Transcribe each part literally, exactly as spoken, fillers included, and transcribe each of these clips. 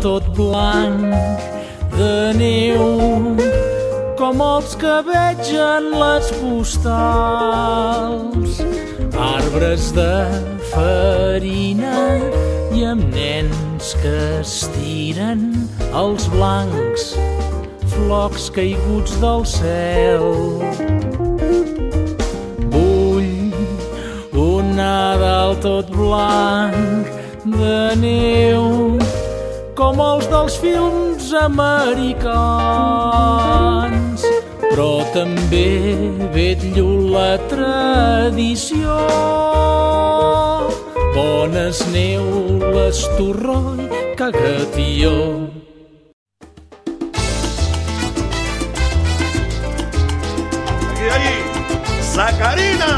tot blanc de neu, com els que veig en les postals. Arbres de farina i amb nens que estiren els blancs flocs caiguts del cel. Vull un Nadal tot blanc de neu, com els dels films americans, però també vetllo la tradició. Bones neules, torró i cagatió. Aquí, allí, sacarina!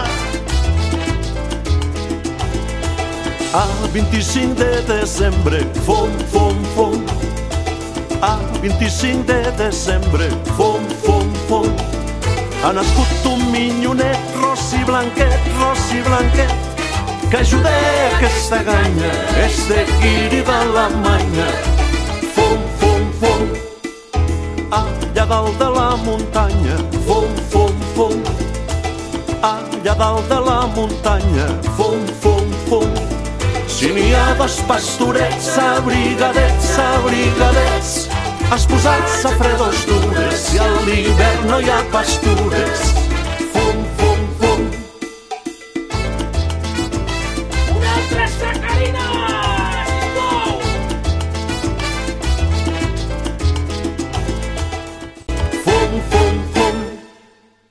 A vint-i-cinc de desembre, fum, fum, fum. A vint-i-cinc de desembre, fum, fum, fum. Ha nascut un minyonet, ros i blanquet, ros i blanquet, que ajuda aquesta ganya, és de guiri de l'Alemanya. Fum, fum, fum. Allà dalt de la muntanya, fum, fum, fum. Allà dalt de la muntanya, fum, fum, fum. Si n'hi ha dos pastorets, abrigadets, abrigadets, esposats a fredos dures, i a l'hivern no hi ha pastures.